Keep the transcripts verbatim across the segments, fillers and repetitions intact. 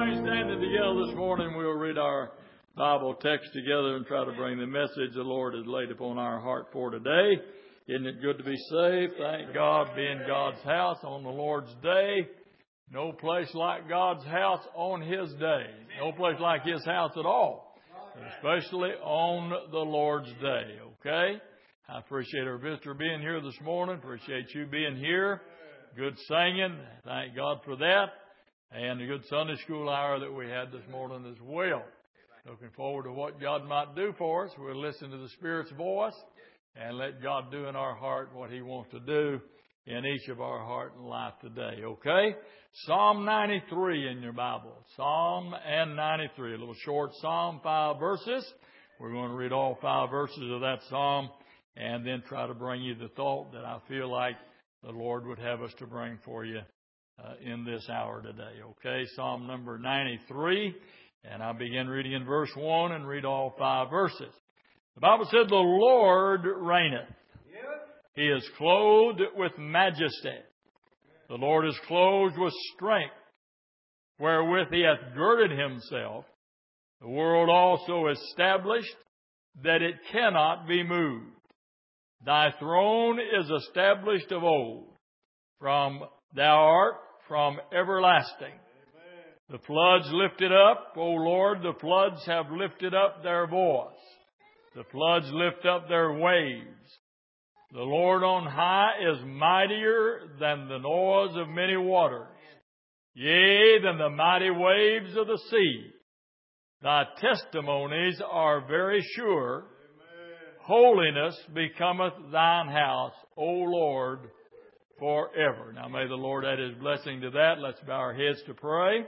remain standing together this morning, we'll read our Bible text together and try to bring the message the Lord has laid upon our heart for today. Isn't it good to be saved? Thank God, be in God's house on the Lord's day. No place like God's house on His day. No place like His house at all, especially on the Lord's day. Okay? I appreciate our visitor being here this morning. Appreciate you being here. Good singing. Thank God for that. And a good Sunday school hour that we had this morning as well. Looking forward to what God might do for us. We'll listen to the Spirit's voice and let God do in our heart what He wants to do in each of our heart and life today. Okay? Psalm ninety-three in your Bible. Psalm and ninety-three. A little short psalm, five verses. We're going to read all five verses of that psalm and then try to bring you the thought that I feel like the Lord would have us to bring for you uh, in this hour today. Okay? Psalm number ninety-three. And I'll begin reading in verse one and read all five verses. The Bible said, "The Lord reigneth. He is clothed with majesty. The Lord is clothed with strength, wherewith He hath girded Himself. The world also established, that it cannot be moved. Thy throne is established of old. From Thou art from everlasting. The floods lifted up, O Lord, the floods have lifted up their voice. The floods lift up their waves. The Lord on high is mightier than the noise of many waters, yea, than the mighty waves of the sea. Thy testimonies are very sure. Amen. Holiness becometh thine house, O Lord, forever." Now may the Lord add His blessing to that. Let's bow our heads to pray.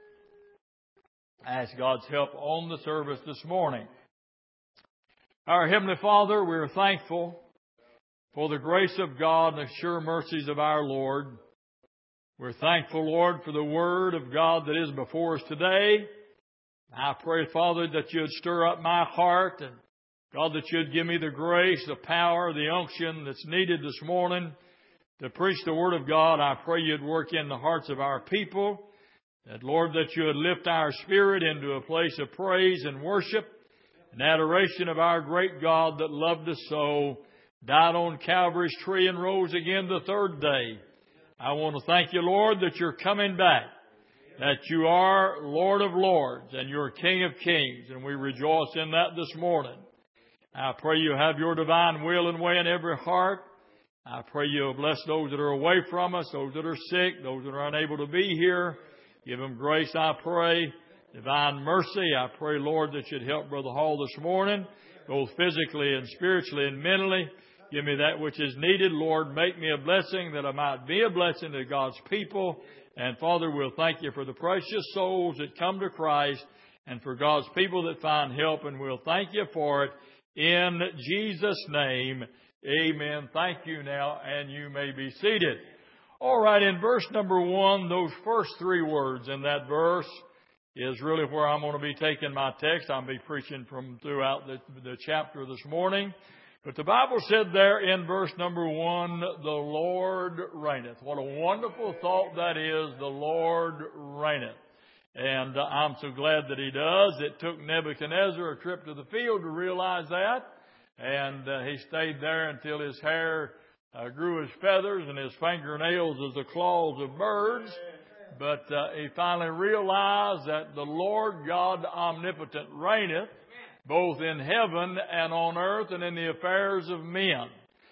Ask God's help on the service this morning. Our Heavenly Father, we are thankful for the grace of God and the sure mercies of our Lord. We're thankful, Lord, for the Word of God that is before us today. I pray, Father, that You'd stir up my heart and, God, that You'd give me the grace, the power, the unction that's needed this morning to preach the Word of God. I pray You'd work in the hearts of our people. That, Lord, that You would lift our spirit into a place of praise and worship and adoration of our great God that loved us so, died on Calvary's tree and rose again the third day. I want to thank You, Lord, that You're coming back, that You are Lord of lords and You're King of kings, and we rejoice in that this morning. I pray You have Your divine will and way in every heart. I pray You'll bless those that are away from us, those that are sick, those that are unable to be here. Give them grace, I pray. Divine mercy. I pray, Lord, that You'd help Brother Hall this morning, both physically and spiritually and mentally. Give me that which is needed. Lord, make me a blessing that I might be a blessing to God's people. And Father, we'll thank You for the precious souls that come to Christ and for God's people that find help. And we'll thank You for it in Jesus' name. Amen. Thank you now, and you may be seated. All right, in verse number one, those first three words in that verse is really where I'm going to be taking my text. I'll be preaching from throughout the, the chapter this morning. But the Bible said there in verse number one, "The Lord reigneth." What a wonderful thought that is, the Lord reigneth. And uh, I'm so glad that He does. It took Nebuchadnezzar a trip to the field to realize that. And uh, he stayed there until his hair Uh, grew his feathers and his fingernails as the claws of birds. But uh, he finally realized that the Lord God omnipotent reigneth both in heaven and on earth and in the affairs of men.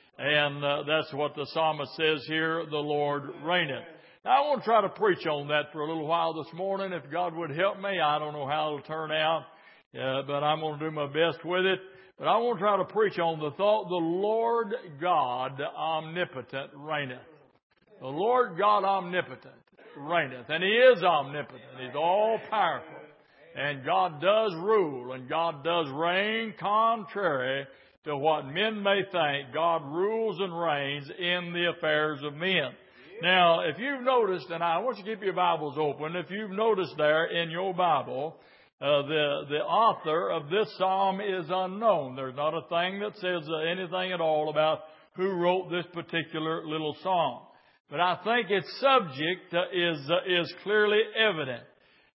And uh, that's what the psalmist says here, the Lord reigneth. Now I want to try to preach on that for a little while this morning. If God would help me, I don't know how it'll turn out, uh, but I'm going to do my best with it. But I want to try to preach on the thought, the Lord God omnipotent reigneth. The Lord God omnipotent reigneth. And He is omnipotent. He's all powerful. And God does rule and God does reign contrary to what men may think. God rules and reigns in the affairs of men. Now, if you've noticed, and I want you to keep your Bibles open, if you've noticed there in your Bible, Uh, the, the author of this psalm is unknown. There's not a thing that says uh, anything at all about who wrote this particular little psalm. But I think its subject uh, is, uh, is clearly evident.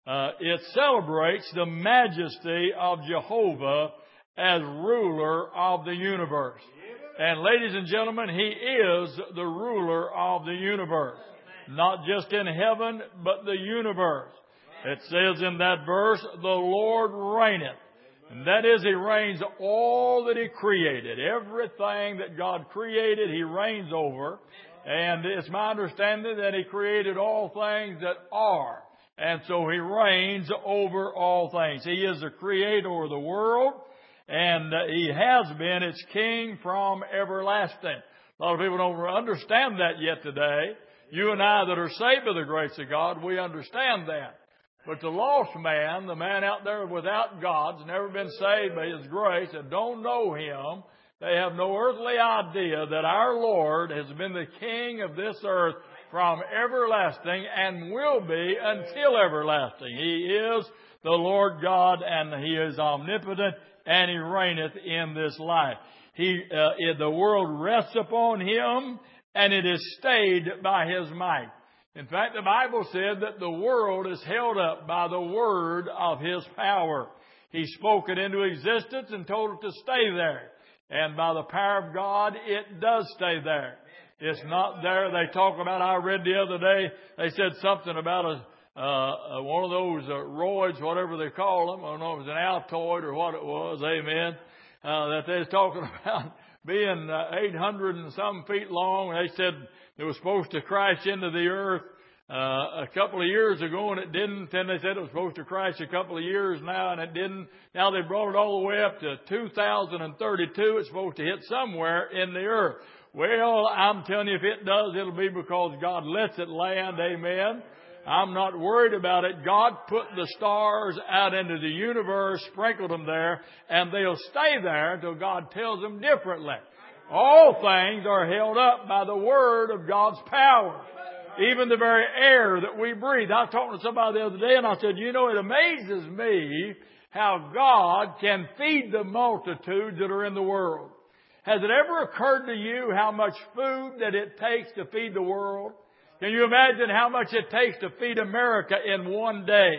Uh, it celebrates the majesty of Jehovah as ruler of the universe. And ladies and gentlemen, He is the ruler of the universe. Not just in heaven, but the universe. It says in that verse, the Lord reigneth. And that is, He reigns all that He created. Everything that God created, He reigns over. And it's my understanding that He created all things that are. And so He reigns over all things. He is the creator of the world. And He has been its king from everlasting. A lot of people don't understand that yet today. You and I that are saved by the grace of God, we understand that. But the lost man, the man out there without God, has never been saved by His grace and don't know Him, they have no earthly idea that our Lord has been the King of this earth from everlasting and will be until everlasting. He is the Lord God and He is omnipotent and He reigneth in this life. He, uh, the world rests upon Him and it is stayed by His might. In fact, the Bible said that the world is held up by the word of His power. He spoke it into existence and told it to stay there. And by the power of God, it does stay there. It's not there. They talk about, I read the other day, they said something about a, uh, one of those uh, roids, whatever they call them. I don't know if it was an Altoid or what it was. Amen. Uh, that they was talking about being uh, eight hundred and some feet long. They said it was supposed to crash into the earth uh, a couple of years ago, and it didn't. Then they said it was supposed to crash a couple of years now, and it didn't. Now they brought it all the way up to two thousand thirty-two. It's supposed to hit somewhere in the earth. Well, I'm telling you, if it does, it'll be because God lets it land. Amen. I'm not worried about it. God put the stars out into the universe, sprinkled them there, and they'll stay there until God tells them differently. All things are held up by the word of God's power. Even the very air that we breathe. I was talking to somebody the other day and I said, you know, it amazes me how God can feed the multitudes that are in the world. Has it ever occurred to you how much food that it takes to feed the world? Can you imagine how much it takes to feed America in one day?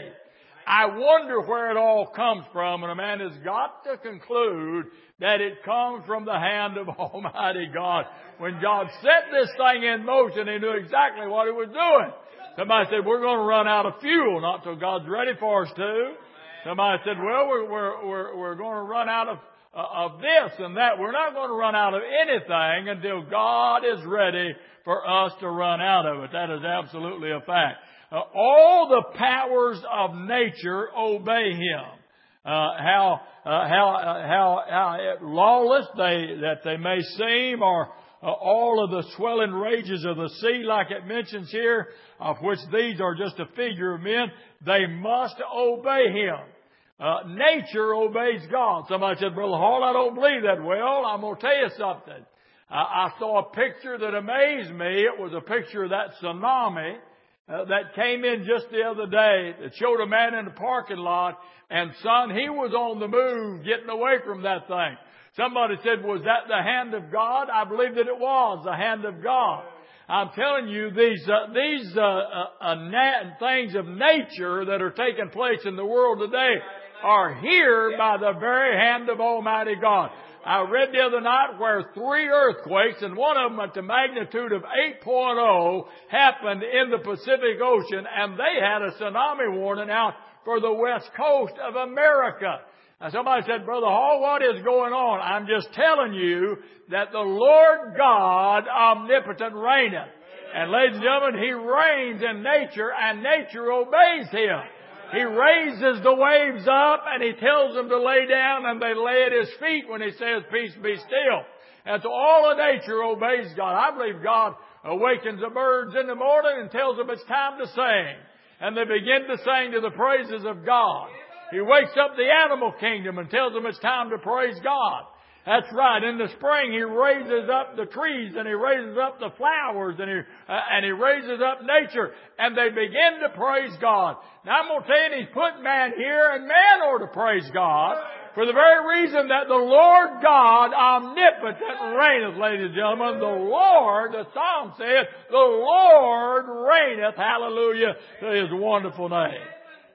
I wonder where it all comes from, and a man has got to conclude that it comes from the hand of Almighty God. When God set this thing in motion, He knew exactly what He was doing. Somebody said, we're going to run out of fuel, not till God's ready for us to. Somebody said, well, we're, we're, we're, we're going to run out of Uh, of this and that. We're not going to run out of anything until God is ready for us to run out of it. That is absolutely a fact. Uh, all the powers of nature obey Him. Uh, how uh, how uh, how how lawless they that they may seem, or uh, all of the swelling rages of the sea, like it mentions here, of which these are just a figure of men, they must obey Him. Uh, nature obeys God. Somebody said, Brother Hall, I don't believe that. Well, I'm going to tell you something. I, I saw a picture that amazed me. It was a picture of that tsunami uh, that came in just the other day. It showed a man in the parking lot, and son, he was on the move getting away from that thing. Somebody said, was that the hand of God? I believe that it was the hand of God. I'm telling you, these uh, these uh, uh, uh, na- things of nature that are taking place in the world today are here by the very hand of Almighty God. I read the other night where three earthquakes, and one of them at the magnitude of eight point oh, happened in the Pacific Ocean, and they had a tsunami warning out for the west coast of America. Now somebody said, Brother Hall, what is going on? I'm just telling you that the Lord God omnipotent reigneth. And ladies and gentlemen, He reigns in nature, and nature obeys Him. He raises the waves up and He tells them to lay down, and they lay at His feet when He says, peace, be still. And so all of nature obeys God. I believe God awakens the birds in the morning and tells them it's time to sing. And they begin to sing to the praises of God. He wakes up the animal kingdom and tells them it's time to praise God. That's right. In the spring, He raises up the trees, and He raises up the flowers, and He, uh, and He raises up nature, and they begin to praise God. Now I'm going to tell you, He's put man here, and man ought to praise God for the very reason that the Lord God omnipotent reigneth, ladies and gentlemen. The Lord, the Psalm says, the Lord reigneth, hallelujah, to His wonderful name.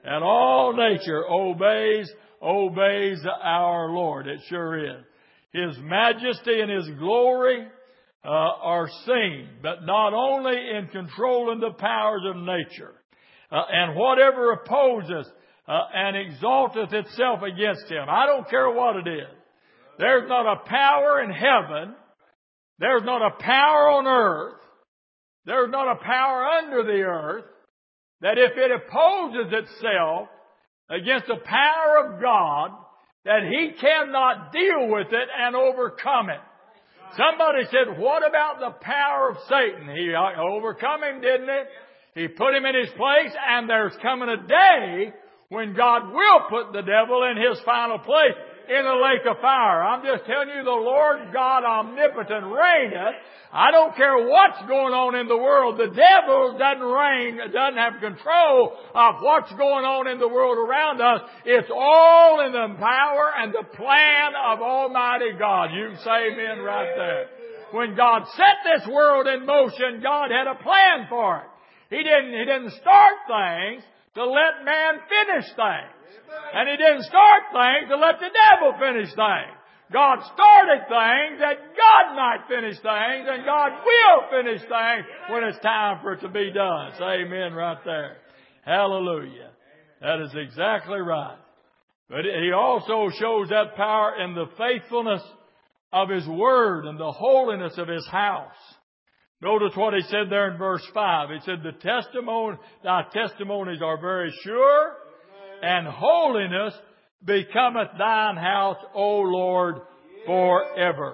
And all nature obeys, obeys our Lord. It sure is. His majesty and His glory uh, are seen, but not only in controlling the powers of nature. Uh, and whatever opposes uh, and exalteth itself against Him. I don't care what it is. There's not a power in heaven. There's not a power on earth. There's not a power under the earth that if it opposes itself against the power of God, that He cannot deal with it and overcome it. Somebody said, what about the power of Satan? He overcome him, didn't he? He put him in his place, and there's coming a day when God will put the devil in his final place in the lake of fire. I'm just telling you, the Lord God omnipotent reigneth. I don't care what's going on in the world. The devil doesn't reign, doesn't have control of what's going on in the world around us. It's all in the power and the plan of Almighty God. You can say amen right there. When God set this world in motion, God had a plan for it. He didn't, He didn't start things to let man finish things. And He didn't start things to let the devil finish things. God started things that God might finish things, and God will finish things when it's time for it to be done. Say amen right there. Hallelujah. That is exactly right. But He also shows that power in the faithfulness of His Word and the holiness of His house. Notice what He said there in verse five. He said, "The testimony, thy testimonies are very sure, and holiness becometh thine house, O Lord, forever."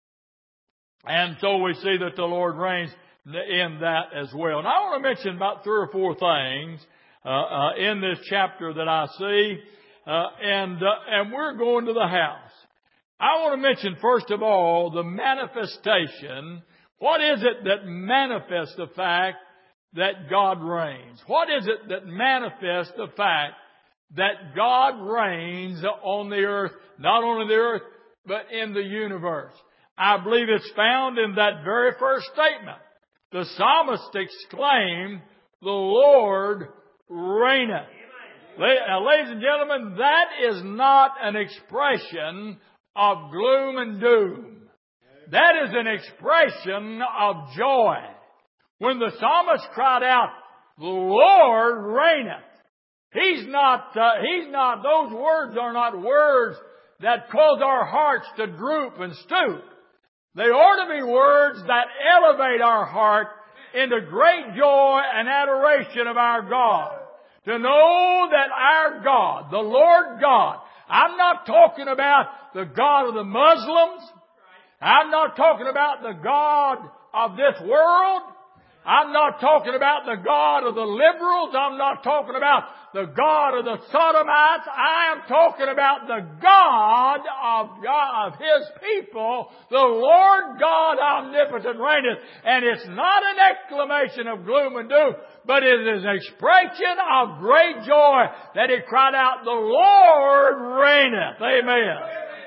And so we see that the Lord reigns in that as well. And I want to mention about three or four things uh, uh, in this chapter that I see, uh, and uh, and we're going to the house. I want to mention first of all the manifestation. What is it that manifests the fact that God reigns? What is it that manifests the fact that God reigns on the earth, not only the earth, but in the universe? I believe it's found in that very first statement. The psalmist exclaimed, "The Lord reigneth." Now, ladies and gentlemen, that is not an expression of gloom and doom. That is an expression of joy. When the psalmist cried out, "The Lord reigneth," He's not, uh, he's not, those words are not words that cause our hearts to droop and stoop. They ought to be words that elevate our heart into great joy and adoration of our God. To know that our God, the Lord God, I'm not talking about the God of the Muslims. I'm not talking about the God of this world. I'm not talking about the God of the liberals. I'm not talking about the God of the sodomites. I am talking about the God of God, of His people, the Lord God omnipotent reigneth. And it's not an exclamation of gloom and doom, but it is an expression of great joy that He cried out, "The Lord reigneth." Amen.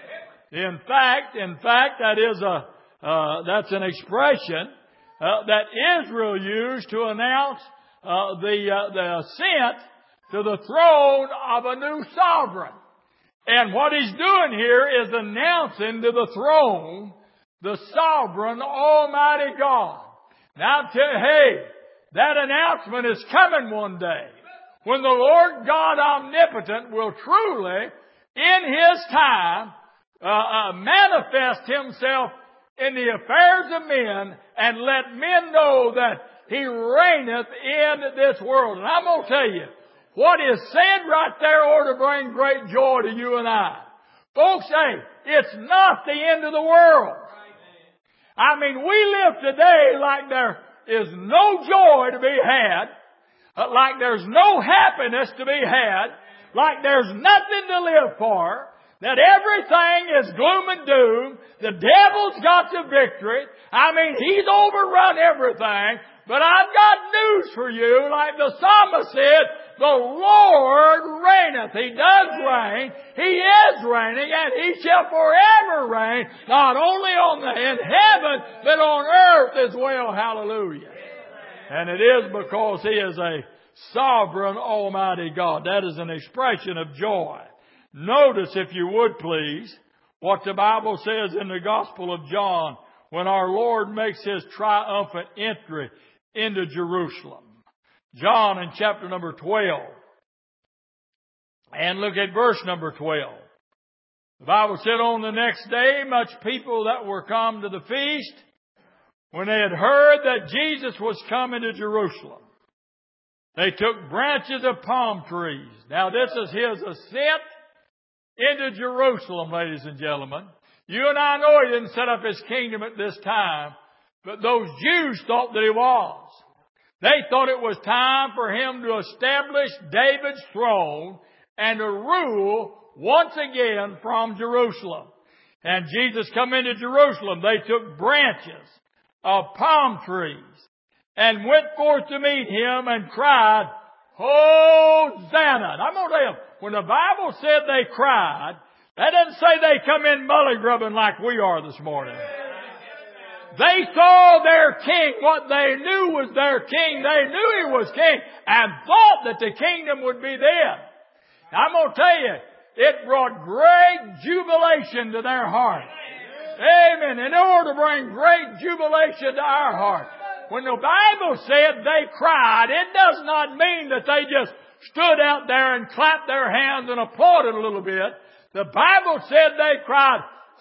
In fact, in fact, that is a, uh, that's an expression Uh, that Israel used to announce uh, the uh, the ascent to the throne of a new sovereign. And what He's doing here is announcing to the throne the sovereign Almighty God. Now, I tell you, hey, that announcement is coming one day when the Lord God omnipotent will truly, in His time, uh, uh, manifest Himself in the affairs of men and let men know that He reigneth in this world. And I'm going to tell you, what is said right there ought to bring great joy to you and I. Folks, hey, it's not the end of the world. I mean, we live today like there is no joy to be had, like there's no happiness to be had, like there's nothing to live for, that everything is gloom and doom. The devil's got the victory. I mean, he's overrun everything. But I've got news for you. Like the psalmist said, the Lord reigneth. He does reign. He is reigning, and He shall forever reign, not only on the, in heaven, but on earth as well. Hallelujah. And it is because He is a sovereign Almighty God. That is an expression of joy. Notice, if you would please, what the Bible says in the Gospel of John when our Lord makes His triumphant entry into Jerusalem. John in chapter number twelve. And look at verse number twelve. The Bible said, on the next day, much people that were come to the feast, when they had heard that Jesus was coming to Jerusalem, they took branches of palm trees. Now this is His ascent into Jerusalem, ladies and gentlemen. You and I know He didn't set up His kingdom at this time, but those Jews thought that He was. They thought it was time for Him to establish David's throne and to rule once again from Jerusalem. And Jesus come into Jerusalem. They took branches of palm trees and went forth to meet Him and cried, Hosanna. And I'm going to tell you, when the Bible said they cried, that doesn't say they come in mully-grubbing like we are this morning. They saw their king, what they knew was their king. They knew He was king and thought that the kingdom would be theirs. I'm going to tell you, it brought great jubilation to their heart. Amen. In order to bring great jubilation to our heart. When the Bible said they cried, it does not mean that they just stood out there and clapped their hands and applauded a little bit. The Bible said they cried,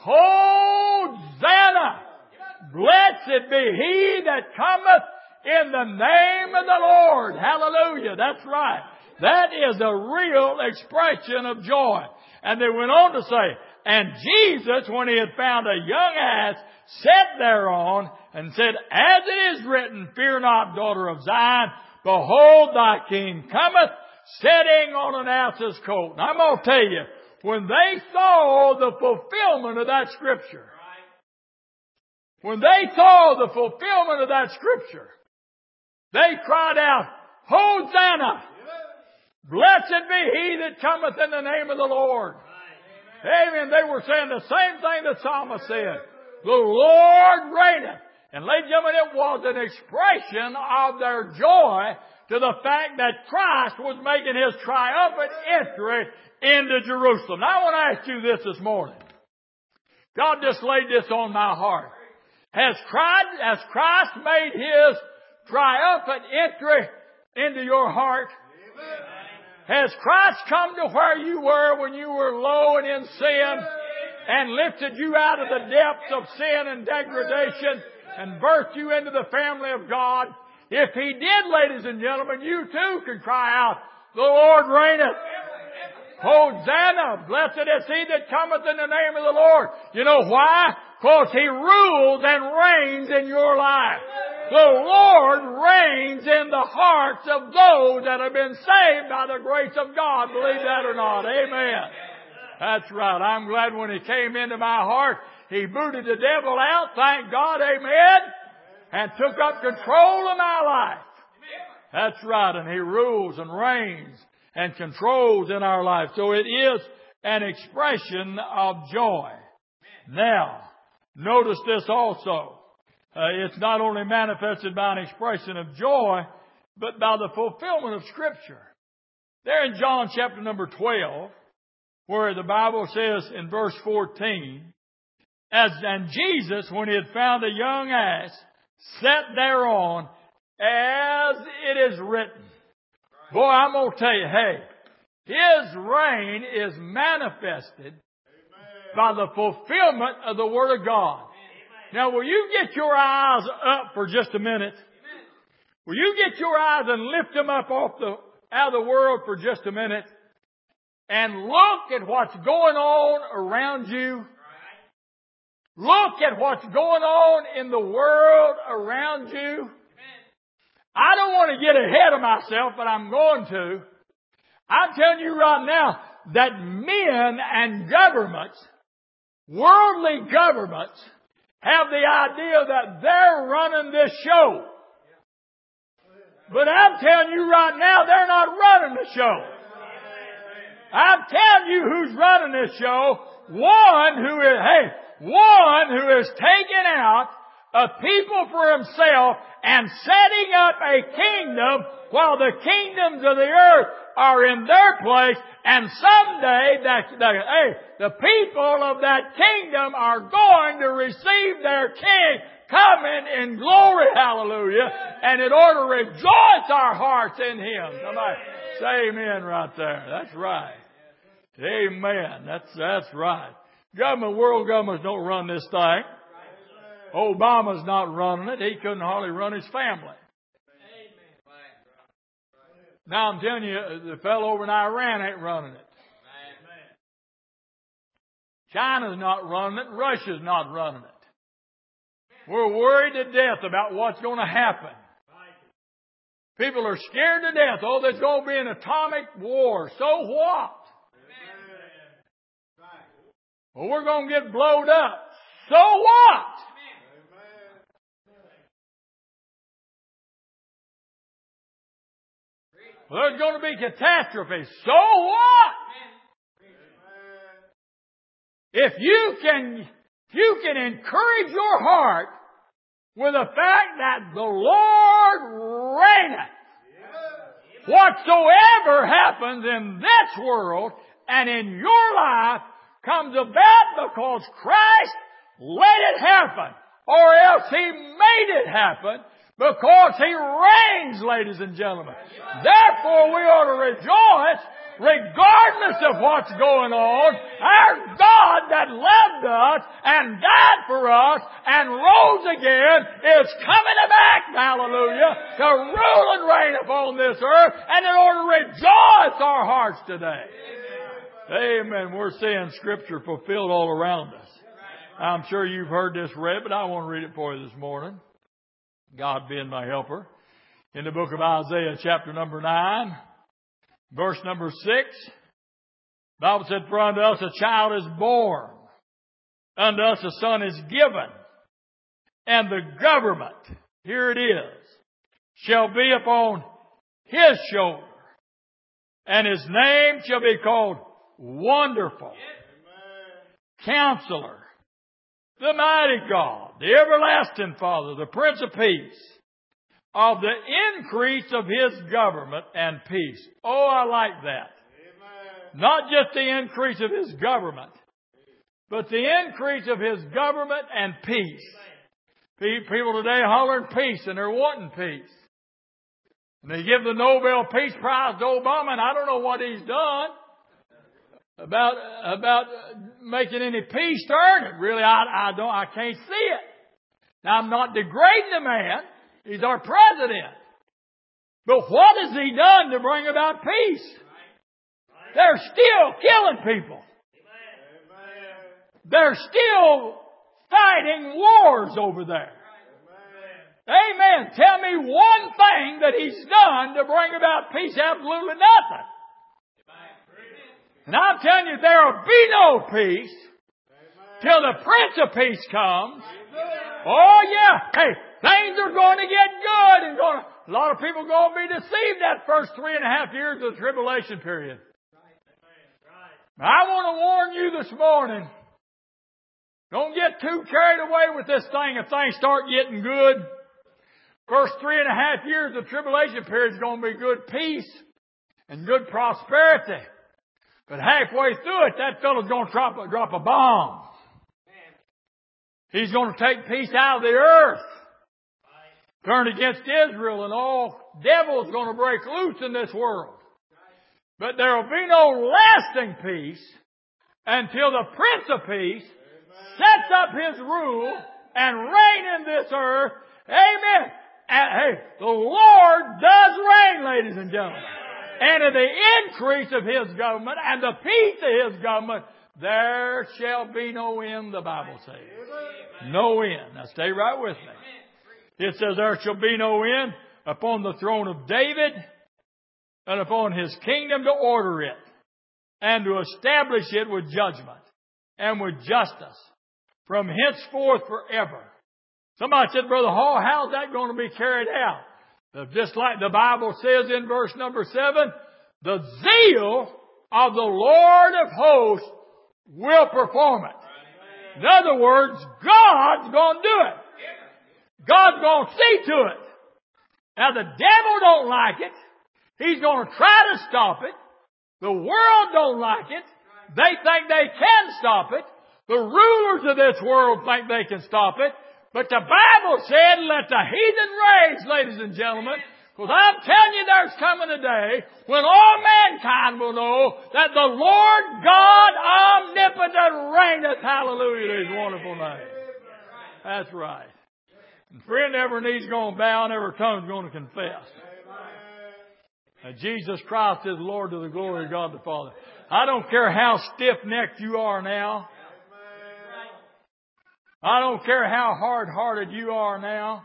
Hosanna! Blessed be He that cometh in the name of the Lord. Hallelujah. That's right. That is a real expression of joy. And they went on to say, and Jesus, when He had found a young ass, sat thereon and said, as it is written, fear not, daughter of Zion, behold thy king cometh, sitting on an ass's coat. Now I'm going to tell you, when they saw the fulfillment of that scripture, when they saw the fulfillment of that scripture, they cried out, Hosanna! Blessed be He that cometh in the name of the Lord. Amen. They were saying the same thing the psalmist said. The Lord reigneth. And ladies and gentlemen, it was an expression of their joy to the fact that Christ was making His triumphant entry into Jerusalem. Now I want to ask you this this morning. God just laid this on my heart. Has Christ, has Christ made His triumphant entry into your heart? Amen. Has Christ come to where you were when you were low and in sin and lifted you out of the depths of sin and degradation and birthed you into the family of God? If He did, ladies and gentlemen, you too can cry out, the Lord reigneth. Hosanna, blessed is He that cometh in the name of the Lord. You know why? Because He rules and reigns in your life. The Lord reigns in the hearts of those that have been saved by the grace of God. Believe that or not. Amen. That's right. I'm glad when He came into my heart, He booted the devil out. Thank God. Amen. And took up control of my life. That's right. And He rules and reigns and controls in our life. So it is an expression of joy. Now, notice this also. Uh, it's not only manifested by an expression of joy, but by the fulfillment of Scripture. There in John chapter number twelve, where the Bible says in verse fourteen, as and Jesus, when He had found a young ass, sat thereon, as it is written. Boy, I'm going to tell you, hey, His reign is manifested by the fulfillment of the Word of God. Now, will you get your eyes up for just a minute? Will you get your eyes and lift them up off the, out of the world for just a minute? And look at what's going on around you. Look at what's going on in the world around you. I don't want to get ahead of myself, but I'm going to. I'm telling you right now that men and governments, worldly governments, have the idea that they're running this show. But I'm telling you right now, they're not running the show. I'm telling you who's running this show. One who is, hey, one who has taken out a people for Himself and setting up a kingdom while the kingdoms of the earth are in their place. And someday, that, the, hey, the people of that kingdom are going to receive their King coming in glory. Hallelujah. And it ought to rejoice our hearts in Him. Somebody say amen right there. That's right. Amen. That's, that's right. Government, world governments don't run this thing. Obama's not running it. He couldn't hardly run his family. Now I'm telling you, the fellow over in Iran ain't running it. China's not running it. Russia's not running it. We're worried to death about what's going to happen. People are scared to death. Oh, there's going to be an atomic war. So what? Well, we're going to get blowed up. So what? Well, there's going to be catastrophe. So what? If you can, if you can encourage your heart with the fact that the Lord reigneth, whatsoever happens in this world and in your life comes about because Christ let it happen, or else He made it happen. Because He reigns, ladies and gentlemen. Therefore, we ought to rejoice regardless of what's going on. Our God that loved us and died for us and rose again is coming back, hallelujah, to rule and reign upon this earth, and it ought to rejoice our hearts today. Amen. We're seeing Scripture fulfilled all around us. I'm sure you've heard this read, but I want to read it for you this morning. God being my helper. In the book of Isaiah, chapter number nine, verse number six, the Bible said, "For unto us a child is born, unto us a son is given, and the government," here it is, "shall be upon His shoulder, and His name shall be called Wonderful, Counselor, the Mighty God, the Everlasting Father, the Prince of Peace. Of the increase of His government and peace." Oh, I like that. Amen. Not just the increase of His government, but the increase of His government and peace. Amen. People today hollering peace, and they're wanting peace. And they give the Nobel Peace Prize to Obama, and I don't know what he's done about about making any peace to earn it. Really, I, I don't. I can't see it. Now, I'm not degrading the man. He's our president. But what has he done to bring about peace? They're still killing people. They're still fighting wars over there. Amen. Tell me one thing that he's done to bring about peace. Absolutely nothing. And I'm telling you, there will be no peace till the Prince of Peace comes. Oh yeah. Hey, things are going to get good, and going to, a lot of people are going to be deceived that first three and a half years of the tribulation period. I want to warn you this morning, don't get too carried away with this thing if things start getting good. First three and a half years of the tribulation period is going to be good peace and good prosperity. But halfway through it, that fellow's going to drop, drop a bomb. He's going to take peace out of the earth, turn against Israel, and all devils going to break loose in this world. But there will be no lasting peace until the Prince of Peace sets up His rule and reign in this earth. Amen. And, hey, the Lord does reign, ladies and gentlemen. And in the increase of His government and the peace of His government, there shall be no end, the Bible says. No end. Now stay right with me. It says, there shall be no end upon the throne of David and upon His kingdom to order it and to establish it with judgment and with justice from henceforth forever. Somebody said, Brother Hall, how's that going to be carried out? Just like the Bible says in verse number seven, the zeal of the Lord of hosts will perform it. In other words, God's going to do it. God's going to see to it. Now the devil don't like it. He's going to try to stop it. The world don't like it. They think they can stop it. The rulers of this world think they can stop it. But the Bible said, let the heathen rage, ladies and gentlemen. Because I'm telling you, there's coming a day when all mankind will know that the Lord God omnipotent reigneth. Hallelujah to His wonderful name. That's right. And friend, every knee's going to bow and every tongue's going to confess that Jesus Christ is Lord to the glory of God the Father. I don't care how stiff-necked you are now. I don't care how hard-hearted you are now.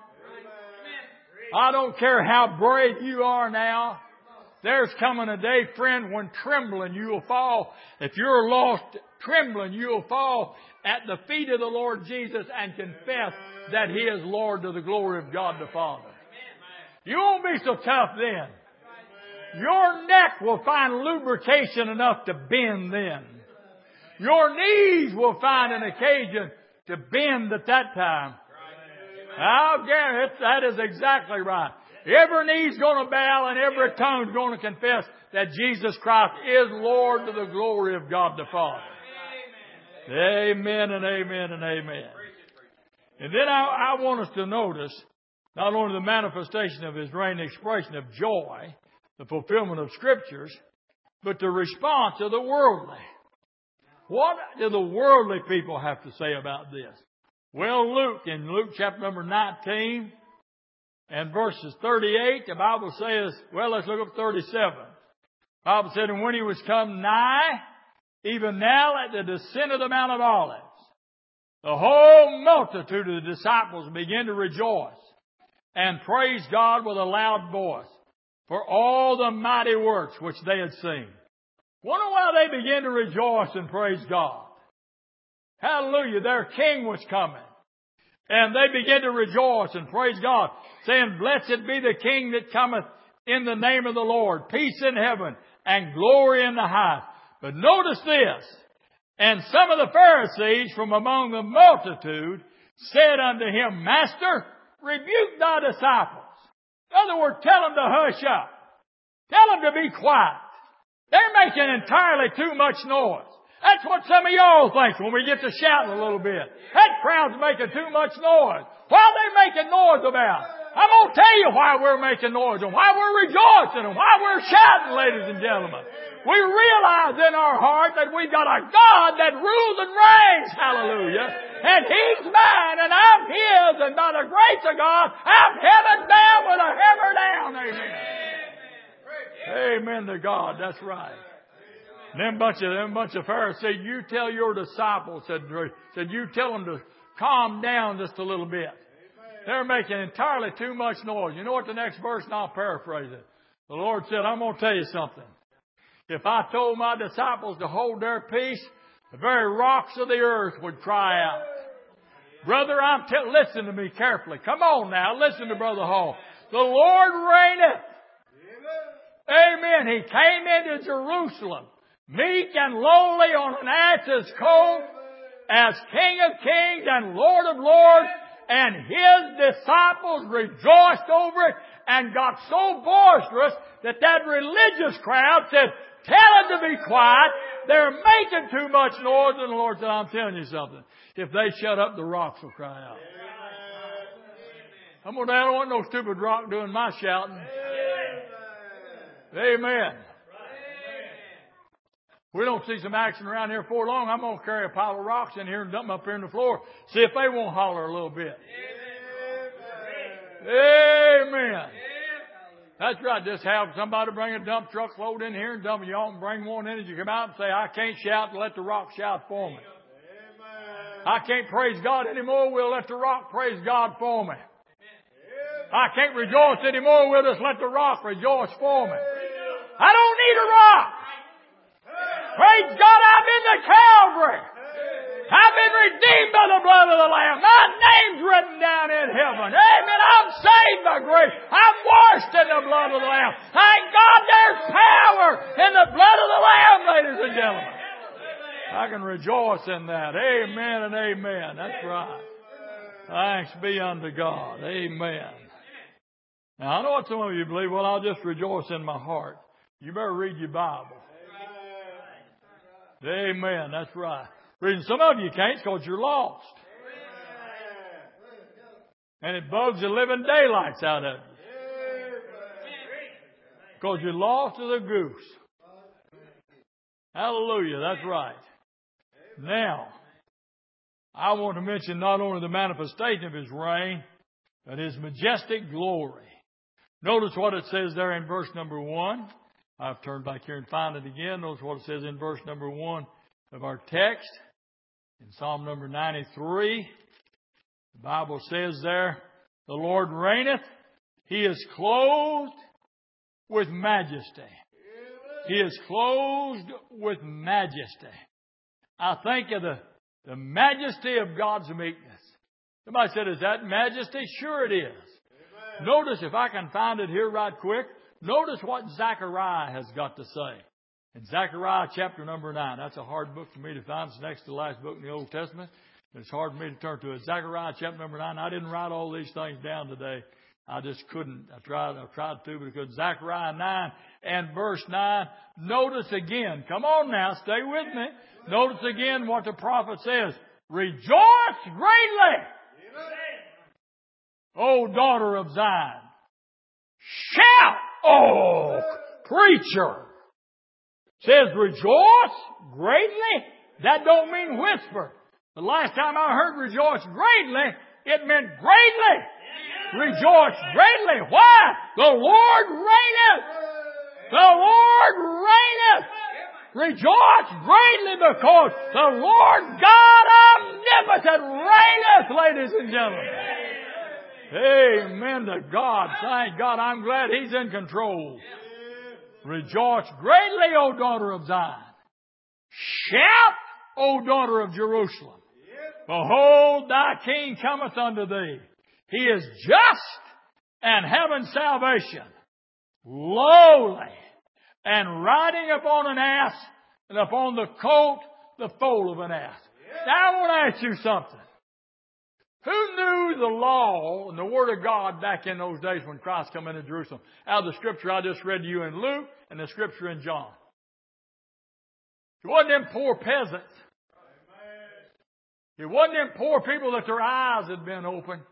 I don't care how brave you are now. There's coming a day, friend, when trembling you will fall. If you're lost, trembling you will fall at the feet of the Lord Jesus and confess that He is Lord to the glory of God the Father. You won't be so tough then. Your neck will find lubrication enough to bend then. Your knees will find an occasion to bend at that time. I'll guarantee that is exactly right. Every knee's going to bow and every tongue's going to confess that Jesus Christ is Lord to the glory of God the Father. Amen and amen and amen. And then I, I want us to notice not only the manifestation of His reign, the expression of joy, the fulfillment of Scriptures, but the response of the worldly. What do the worldly people have to say about this? Well, Luke, in Luke chapter number nineteen and verses thirty-eight, the Bible says, well, let's look up thirty-seven. The Bible said, and when He was come nigh, even now at the descent of the Mount of Olives, the whole multitude of the disciples began to rejoice and praise God with a loud voice for all the mighty works which they had seen. Wonder why they began to rejoice and praise God. Hallelujah, their King was coming. And they began to rejoice and praise God, saying, blessed be the King that cometh in the name of the Lord, peace in heaven and glory in the highest. But notice this, and some of the Pharisees from among the multitude said unto Him, Master, rebuke thy disciples. In other words, tell them to hush up. Tell them to be quiet. They're making entirely too much noise. That's what some of y'all think when we get to shouting a little bit. That crowd's making too much noise. What are they making noise about? I'm going to tell you why we're making noise and why we're rejoicing and why we're shouting, ladies and gentlemen. We realize in our heart that we've got a God that rules and reigns. Hallelujah. And He's mine and I'm His, and by the grace of God, I'm heaven bound with a hammer down. Amen. Amen to God. That's right. And them bunch of them bunch of Pharisees, you tell your disciples, said, said you tell them to calm down just a little bit. They're making entirely too much noise. You know what the next verse, and I'll paraphrase it. The Lord said, I'm going to tell you something. If I told my disciples to hold their peace, the very rocks of the earth would cry out. Brother, I'm telling, listen to me carefully. Come on now, listen to Brother Hall. The Lord reigneth. Amen. He came into Jerusalem, meek and lowly on an ass's coat, as King of kings and Lord of lords, and His disciples rejoiced over it and got so boisterous that that religious crowd said, tell them to be quiet. They're making too much noise. And the Lord said, I'm telling you something. If they shut up, the rocks will cry out. I'm going to, I don't want no stupid rock doing my shouting. Amen. We don't see some action around here for long. I'm going to carry a pile of rocks in here and dump them up here on the floor. See if they won't holler a little bit. Amen. That's right. Just have somebody bring a dump truck load in here and dump you all and bring one in as you come out and say, I can't shout, let the rock shout for me. I can't praise God anymore. We'll let the rock praise God for me. I can't rejoice anymore. We'll just let the rock rejoice for me. I don't need a rock. Praise God, I've been to Calvary. I've been redeemed by the blood of the Lamb. My name's written down in heaven. Amen. I'm saved by grace. I'm washed in the blood of the Lamb. Thank God there's power in the blood of the Lamb, ladies and gentlemen. I can rejoice in that. Amen and amen. That's right. Thanks be unto God. Amen. Now, I know what some of you believe. Well, I'll just rejoice in my heart. You better read your Bible. Amen. That's right. Reason some of you can't is because you're lost. And it bugs the living daylights out of you. Because you're lost as a goose. Hallelujah. That's right. Now, I want to mention not only the manifestation of His reign, but His majestic glory. Notice what it says there in verse number one. I've turned back here and found it again. Notice what it says in verse number one of our text. In Psalm number ninety-three, the Bible says there, the Lord reigneth. He is clothed with majesty. He is clothed with majesty. I think of the, the majesty of God's meekness. Somebody said, is that majesty? Sure it is. Amen. Notice, if I can find it here right quick, notice what Zechariah has got to say. In Zechariah chapter number nine. That's a hard book for me to find. It's next to the last book in the Old Testament. It's hard for me to turn to it. Zechariah chapter number nine. I didn't write all these things down today. I just couldn't. I tried, I tried to, but I couldn't. Zechariah nine and verse nine. Notice again. Come on now. Stay with me. Notice again what the prophet says. Rejoice greatly, O daughter of Zion. Shout, O preacher. Says rejoice greatly. That don't mean whisper. The last time I heard rejoice greatly, it meant greatly. Rejoice greatly. Why? The Lord reigneth. The Lord reigneth. Rejoice greatly because the Lord God omnipotent reigneth, ladies and gentlemen. Amen to God. Thank God. I'm glad He's in control. Rejoice greatly, O daughter of Zion. Shout, O daughter of Jerusalem. Behold, thy King cometh unto thee. He is just and having salvation, lowly, and riding upon an ass, and upon the colt, the foal of an ass. Now I want to ask you something. Who knew the law and the Word of God back in those days when Christ came into Jerusalem? Out of the Scripture I just read to you in Luke and the Scripture in John. It wasn't them poor peasants. It wasn't them poor people that their eyes had been opened.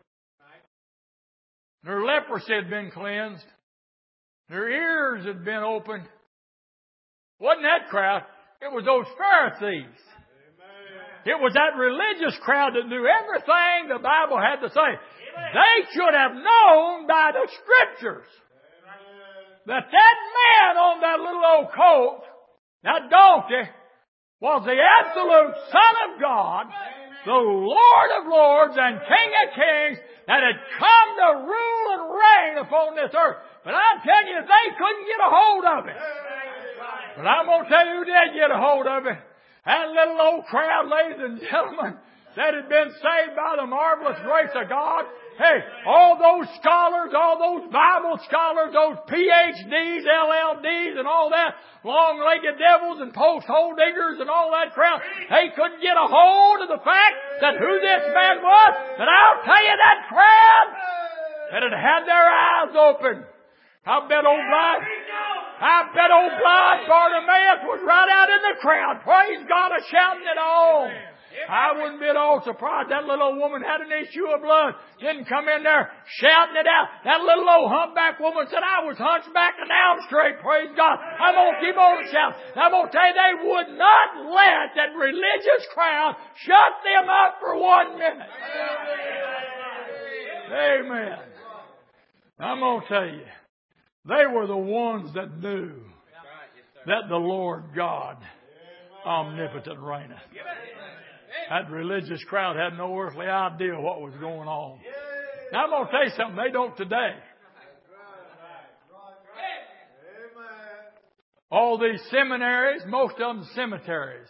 Their leprosy had been cleansed. Their ears had been opened. Wasn't that crowd. It was those Pharisees. It was that religious crowd that knew everything the Bible had to say. They should have known by the Scriptures that that man on that little old colt, that donkey, was the absolute Son of God, the Lord of Lords and King of Kings that had come to rule and reign upon this earth. But I'm telling you, they couldn't get a hold of it. But I'm going to tell you who did get a hold of it. That little old crowd, ladies and gentlemen, that had been saved by the marvelous grace of God. Hey, all those scholars, all those Bible scholars, those P H Ds, L L Ds, and all that, long-legged devils and post-hole diggers and all that crowd, they couldn't get a hold of the fact that who this man was. And I'll tell you, that crowd that had had their eyes open. I bet old blind, I bet old blind Bartimaeus was right out in the crowd. Praise God, a shouting it all. I wouldn't be at all surprised. That little old woman had an issue of blood. Didn't come in there shouting it out. That little old humpback woman said, I was hunchback and now I'm straight. Praise God. I'm going to keep on shouting. I'm going to tell you, they would not let that religious crowd shut them up for one minute. Amen. I'm going to tell you, they were the ones that knew that the Lord God omnipotent reigneth. That religious crowd had no earthly idea what was going on. Now I'm going to tell you something, they don't today. All these seminaries, most of them cemeteries.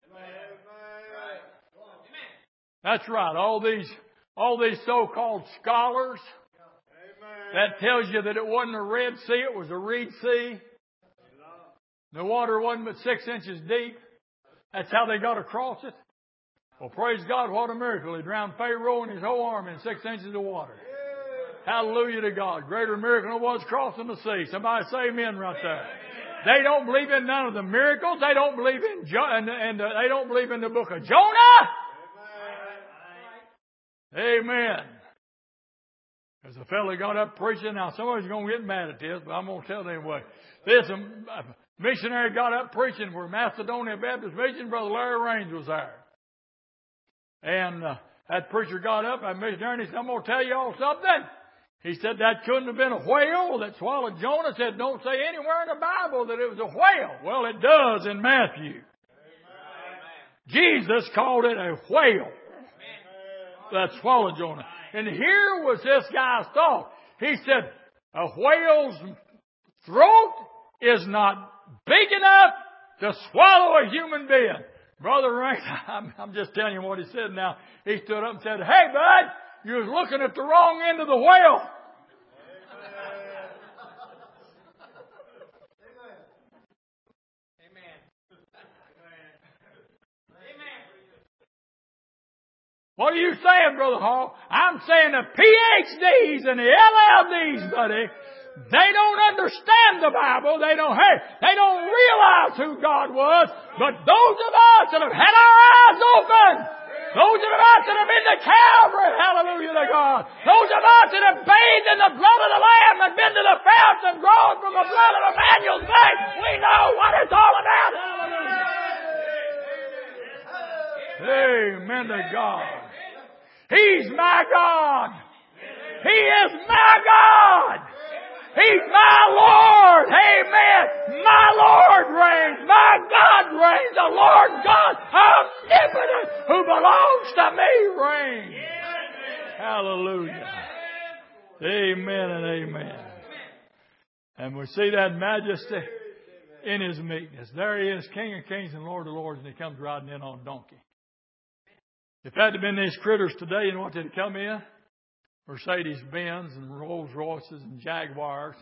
That's right, all these, all these so-called scholars that tells you that it wasn't a Red Sea, it was a Reed Sea. The water wasn't but six inches deep. That's how they got across it. Well, praise God, what a miracle. He drowned Pharaoh and his whole army in six inches of water. Hallelujah to God. Greater miracle than it was crossing the sea. Somebody say amen right there. They don't believe in none of the miracles. They don't believe in, jo- and, and uh, they don't believe in the book of Jonah. Amen. There's a fellow got up preaching. Now, somebody's going to get mad at this, but I'm going to tell them anyway. There's a missionary got up preaching for Macedonia Baptist Mission. Brother Larry Raines was there. And uh, that preacher got up, that missionary, and he said, I'm going to tell you all something. He said that couldn't have been a whale that swallowed Jonah. Said, don't say anywhere in the Bible that it was a whale. Well, it does in Matthew. Amen. Jesus called it a whale that swallowed Jonah. And here was this guy's thought. He said, a whale's throat is not big enough to swallow a human being. Brother Rank, I'm, I'm just telling you what he said now. He stood up and said, hey, bud, you was looking at the wrong end of the whale. What are you saying, Brother Hall? I'm saying the P H Ds and the L L Ds, buddy, they don't understand the Bible. They don't, hey, they don't realize who God was. But those of us that have had our eyes open, those of us that have been to Calvary, hallelujah to God, those of us that have bathed in the blood of the Lamb and been to the fount and drawn from the blood of Emmanuel's vein, we know what it's all about. Hallelujah. Amen to God. He's my God. He is my God. He's my Lord. Amen. My Lord reigns. My God reigns. The Lord God omnipotent who belongs to me reigns. Hallelujah. Amen and amen. And we see that majesty in His meekness. There He is, King of kings and Lord of lords, and He comes riding in on a donkey. If that had been these critters today, you know what they'd come in? Mercedes Benz and Rolls Royces and Jaguars.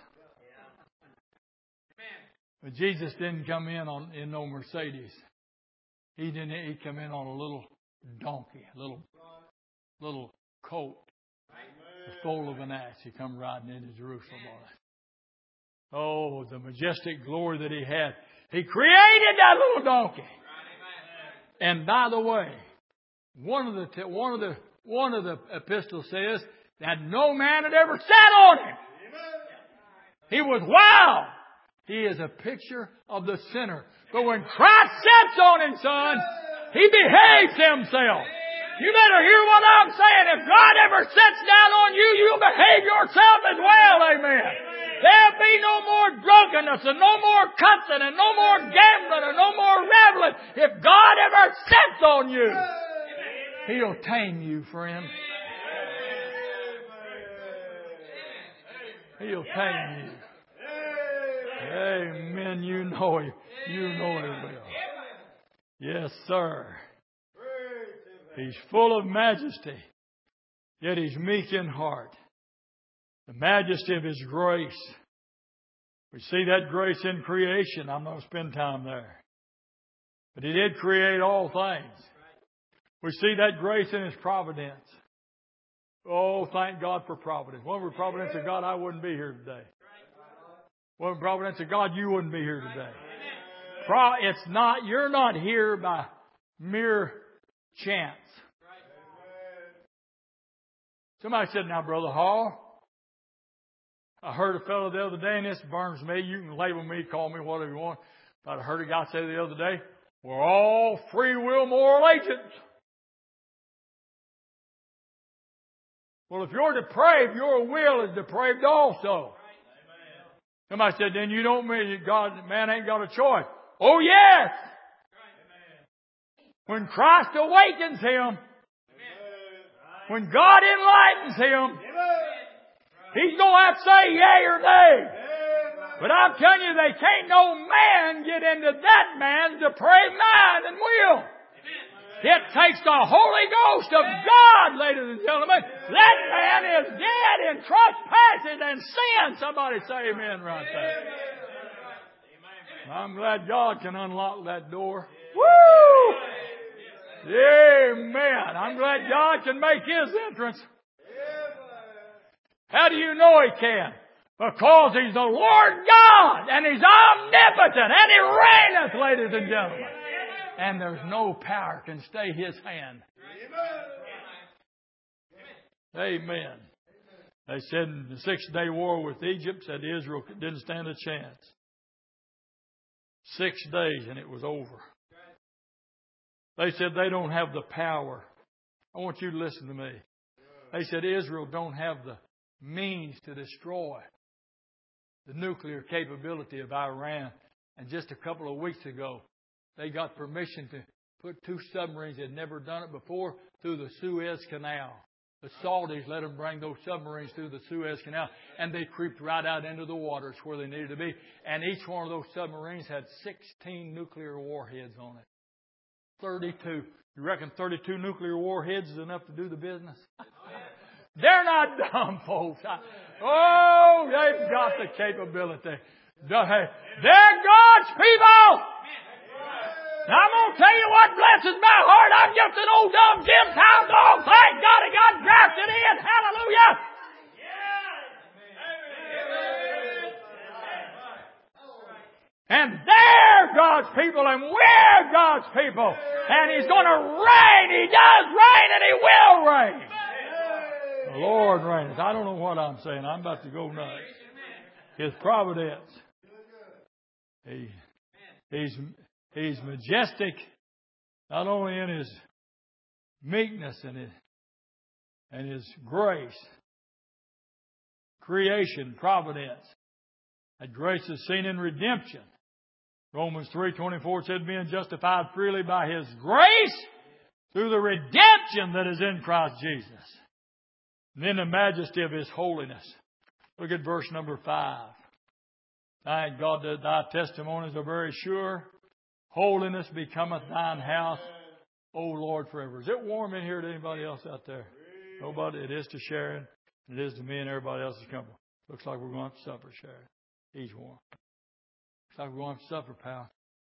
But Jesus didn't come in on in no Mercedes. He didn't. He come in on a little donkey, a little little coat, the foal of an ass. He come riding into Jerusalem on it. Oh, the majestic glory that He had. He created that little donkey. And by the way, one of the one of the one of the epistles says that no man had ever sat on him. He was wild. He is a picture of the sinner. But when Christ sits on him, son, He behaves Himself. You better hear what I'm saying. If God ever sits down on you, you'll behave yourself as well. Amen. There'll be no more drunkenness and no more cussing and no more gambling and no more reveling. If God ever sits on you, He'll tame you, friend. He'll tame you. Amen. You know Him. You know Him well. Yes, sir. He's full of majesty, yet He's meek in heart. The majesty of His grace. We see that grace in creation. I'm not going to spend time there. But He did create all things. We see that grace in His providence. Oh, thank God for providence. One for providence of God, I wouldn't be here today. One for providence of God, you wouldn't be here today. It's not, you're not here by mere chance. Somebody said, now, Brother Hall, I heard a fellow the other day, and this burns me. You can label me, call me, whatever you want. But I heard a guy say the other day, we're all free will moral agents. Well, if you're depraved, your will is depraved also. Somebody said, then you don't mean God, man ain't got a choice. Oh, yes. When Christ awakens him, when God enlightens him, He's going to have to say yea or nay. But I'm telling you, they can't no man get into that man's depraved mind and will. It takes the Holy Ghost of God, ladies and gentlemen. That man is dead in trespasses and sin. Somebody say amen right there. I'm glad God can unlock that door. Woo! Amen. I'm glad God can make His entrance. How do you know He can? Because He's the Lord God, and He's omnipotent, and He reigneth, ladies and gentlemen. And there's no power can stay His hand. Amen. They said in the Six Day War with Egypt, said Israel didn't stand a chance. Six days and it was over. They said they don't have the power. I want you to listen to me. They said Israel don't have the means to destroy the nuclear capability of Iran. And just a couple of weeks ago, they got permission to put two submarines that had never done it before through the Suez Canal. The Saudis let them bring those submarines through the Suez Canal, and they creeped right out into the waters where they needed to be. And each one of those submarines had sixteen nuclear warheads on it. thirty-two. You reckon thirty-two nuclear warheads is enough to do the business? They're not dumb, folks. Oh, they've got the capability. They're God's people. Now, I'm going to tell you what blesses my heart. I'm just an old dumb Gentile dog. Thank God he got drafted in. Hallelujah. And they're God's people and we're God's people. And He's going to reign. He does reign and He will reign. The Lord reigneth. I don't know what I'm saying. I'm about to go nuts. His providence. He, he's... He's majestic, not only in His meekness and His, and His grace, creation, providence. That grace is seen in redemption. Romans three twenty-four said, being justified freely by His grace through the redemption that is in Christ Jesus. And then the majesty of His holiness. Look at verse number five. Thank God that Thy testimonies are very sure. Holiness becometh Thine house, O Lord, forever. Is it warm in here to anybody else out there? Nobody. It is to Sharon. It is to me and everybody else is coming. Looks like we're going to supper, Sharon. He's warm. Looks like we're going to supper, pal.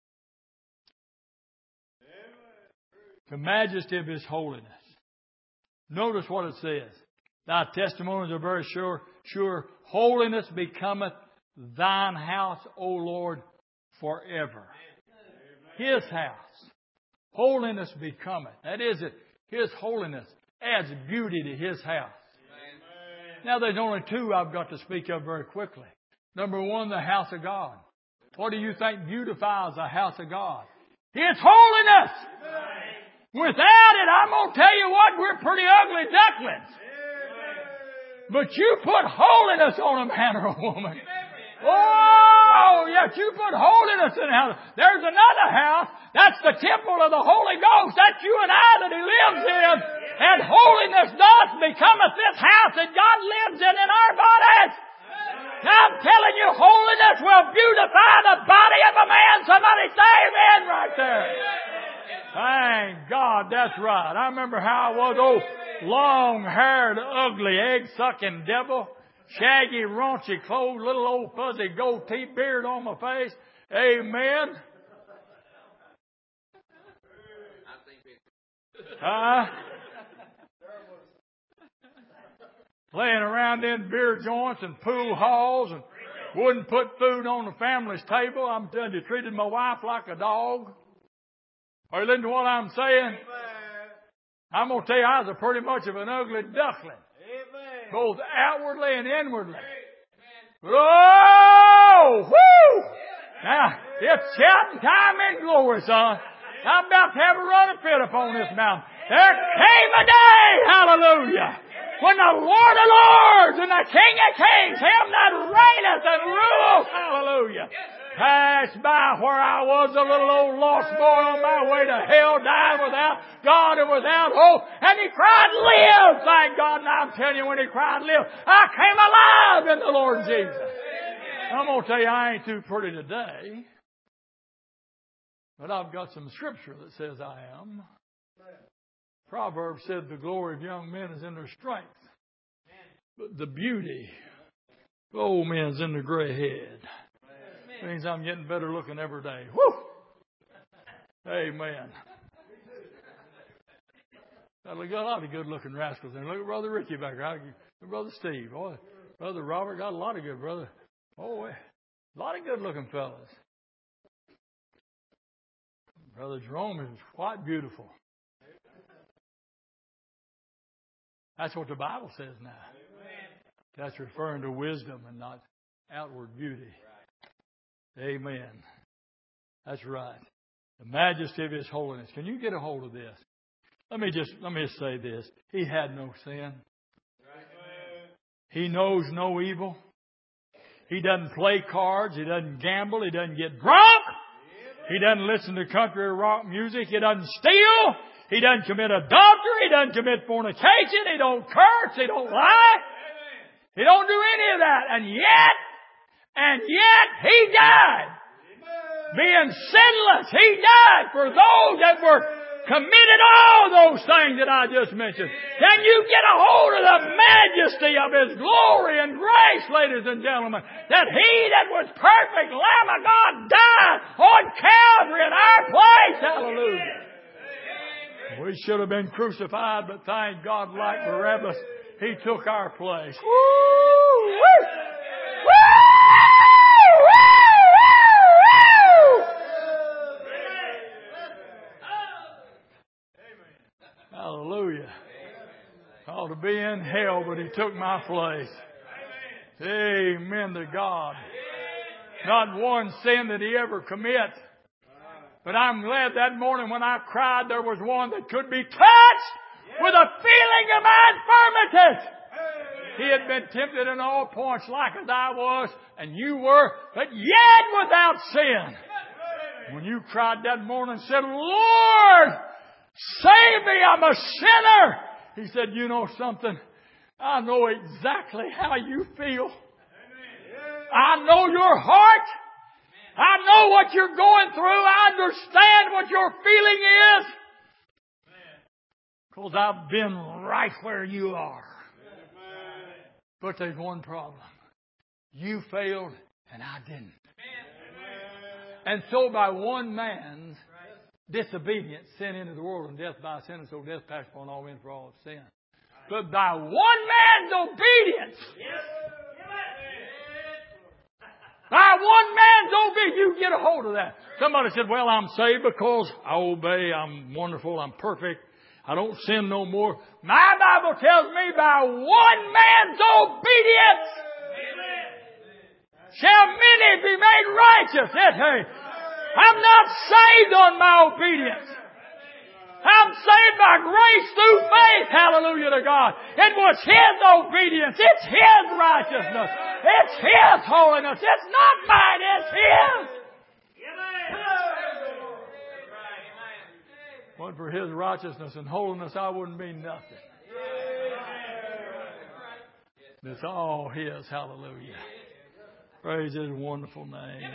The majesty of His holiness. Notice what it says. Thy testimonies are very sure. Sure. Holiness becometh Thine house, O Lord, forever. His house. Holiness becometh. That is it. His holiness adds beauty to His house. Amen. Now there's only two I've got to speak of very quickly. Number one, the house of God. What do you think beautifies the house of God? His holiness. Amen. Without it, I'm going to tell you what, we're pretty ugly ducklings. Amen. But you put holiness on a man or a woman. Amen. Oh, yes, you put holiness in the house. There's another house. That's the temple of the Holy Ghost. That's you and I that He lives in. And holiness does becometh this house that God lives in in our bodies. Now I'm telling you, holiness will beautify the body of a man. Somebody say amen right there. Thank God, that's right. I remember how I was, oh, long-haired, ugly, egg-sucking devil. Shaggy, raunchy clothes, little old fuzzy goatee, beard on my face. Amen. Uh, playing around in beer joints and pool halls and wouldn't put food on the family's table. I'm telling you, treated my wife like a dog. Are you listening to what I'm saying? I'm going to tell you, I was a pretty much of an ugly duckling. Both outwardly and inwardly. Oh, whoo! Now, it's shouting time in glory, son. I'm about to have a run of fit upon this mountain. There came a day, hallelujah, when the Lord of Lords and the King of Kings, Him that reigneth and rules, hallelujah, passed by where I was a little old lost boy on my way to hell, dying without God and without hope. And He cried, live! Thank God. And I'm telling you, when He cried, live, I came alive in the Lord Jesus. I'm going to tell you, I ain't too pretty today. But I've got some scripture that says I am. Proverbs said the glory of young men is in their strength. But the beauty of old men is in their gray head. Means I'm getting better looking every day. Woo! Amen. We got a lot of good-looking rascals there. Look at Brother Ricky back there. Brother Steve. Oh, Brother Robert got a lot of good, brother. Oh, a lot of good-looking fellas. Brother Jerome is quite beautiful. That's what the Bible says now. That's referring to wisdom and not outward beauty. Amen. That's right. The majesty of His holiness. Can you get a hold of this? Let me just let me just say this. He had no sin. He knows no evil. He doesn't play cards. He doesn't gamble. He doesn't get drunk. He doesn't listen to country or rock music. He doesn't steal. He doesn't commit adultery. He doesn't commit fornication. He don't curse. He don't lie. He don't do any of that. And yet, and yet, He died. Being sinless, He died for those that were committed all those things that I just mentioned. Can you get a hold of the majesty of His glory and grace, ladies and gentlemen? That He that was perfect, Lamb of God, died on Calvary in our place. Hallelujah. We should have been crucified, but thank God, like Barabbas, He took our place. Woo! Woo! Hallelujah. I ought to be in hell, but He took my place. Amen to God. Not one sin that He ever commit. But I'm glad that morning when I cried, there was one that could be touched with a feeling of my infirmities. He had been tempted in all points like as I was, and you were, but yet without sin. When you cried that morning and said, Lord, save me, I'm a sinner. He said, you know something? I know exactly how you feel. I know your heart. I know what you're going through. I understand what your feeling is. Because I've been right where you are. But there's one problem. You failed and I didn't. And so by one man's disobedience, sin into the world, and death by sin, and so death passed upon all men for all have sinned. But by one man's obedience, by one man's obedience, you get a hold of that. Somebody said, well, I'm saved because I obey, I'm wonderful, I'm perfect, I don't sin no more. My Bible tells me by one man's obedience shall many be made righteous. Hey, I'm not saved on my obedience. I'm saved by grace through faith. Hallelujah to God. It was His obedience. It's His righteousness. It's His holiness. It's not mine. It's His. But for His righteousness and holiness, I wouldn't be nothing. It's all His. Hallelujah. Praise His wonderful name.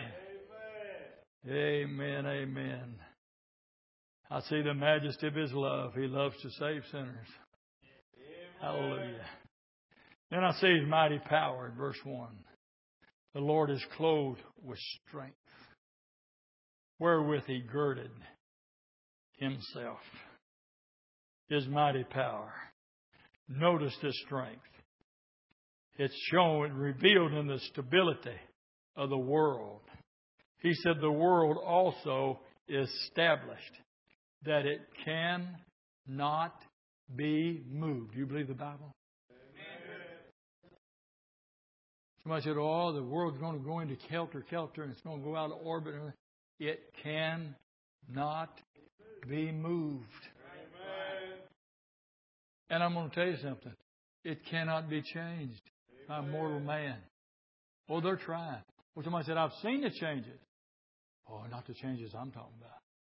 Amen, amen. I see the majesty of His love. He loves to save sinners. Hallelujah. Then I see His mighty power in verse one. The Lord is clothed with strength, wherewith He girded Himself. His mighty power. Notice this strength. It's shown, revealed in the stability of the world. He said the world also is established, that it cannot be moved. Do you believe the Bible? Amen. Somebody said, oh, the world's going to go into kelter-kelter and it's going to go out of orbit. It cannot be moved. Amen. And I'm going to tell you something. It cannot be changed by mortal man. Oh, they're trying. Well, somebody said, I've seen the changes. Oh, not the changes I'm talking about.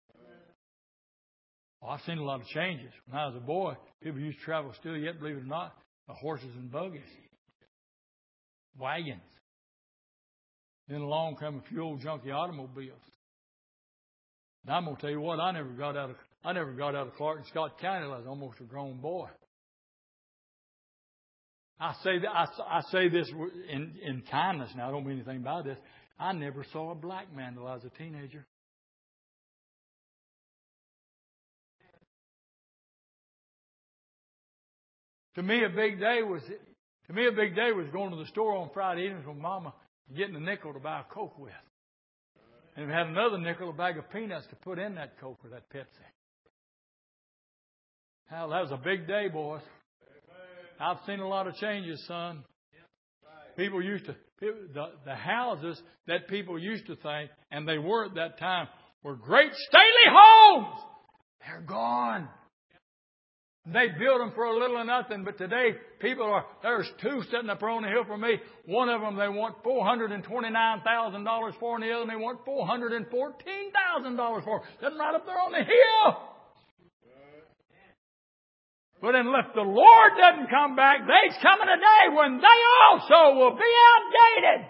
Oh, I've seen a lot of changes. When I was a boy, people used to travel still yet, believe it or not, by horses and buggies. Wagons. Then along come a few old junky automobiles. And I'm going to tell you what, I never got out of I never got out of Clark and Scott County until I was almost a grown boy. I say that, I, I say this in, in kindness now. I don't mean anything by this. I never saw a black man until I was a teenager. To me, a big day was to me a big day was going to the store on Friday evenings with Mama, getting a nickel to buy a Coke with, and had another nickel, a bag of peanuts to put in that Coke or that Pepsi. Hell, that was a big day, boys. I've seen a lot of changes, son. People used to the the houses that people used to think, and they were at that time, were great stately homes. They're gone. They built them for a little or nothing, but today people are, there's two sitting up on the hill for me. One of them they want four hundred twenty-nine thousand dollars for, and the other they want four hundred fourteen thousand dollars for. Sitting right up there on the hill. But unless the Lord doesn't come back, there's coming a day when they also will be outdated.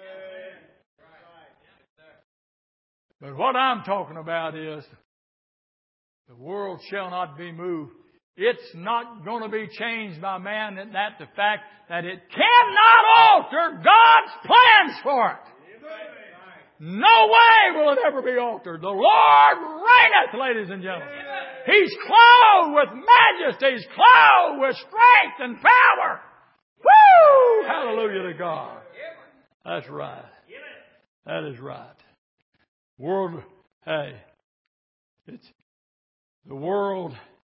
But what I'm talking about is the world shall not be moved. It's not going to be changed by man, and that the fact that it cannot alter God's plans for it. No way will it ever be altered. The Lord reigneth, ladies and gentlemen. He's clothed with majesty. He's clothed with strength and power. Woo! Hallelujah to God. That's right. That is right. World, hey, it's the world.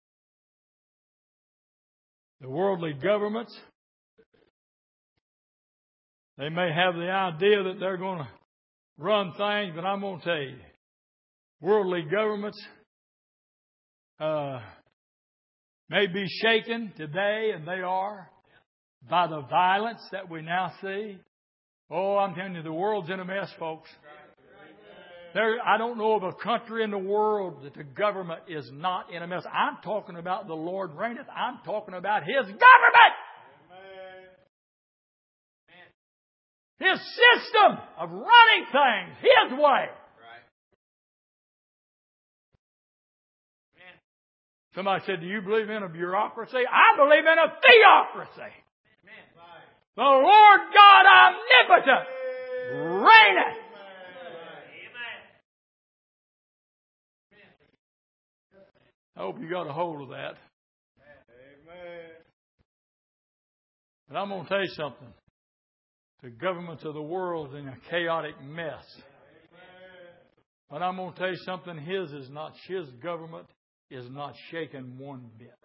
The worldly governments, they may have the idea that they're going to run things, but I'm going to tell you, worldly governments uh, may be shaken today, and they are, by the violence that we now see. Oh, I'm telling you, the world's in a mess, folks. There, I don't know of a country in the world that the government is not in a mess. I'm talking about the Lord reigneth. I'm talking about His government. His system of running things His way. Somebody said, do you believe in a bureaucracy? I believe in a theocracy. The Lord God omnipotent reigneth. I hope you got a hold of that. Amen. But I'm going to tell you something. The governments of the world is in a chaotic mess. Amen. But I'm going to tell you something. His is not. His government is not shaken one bit.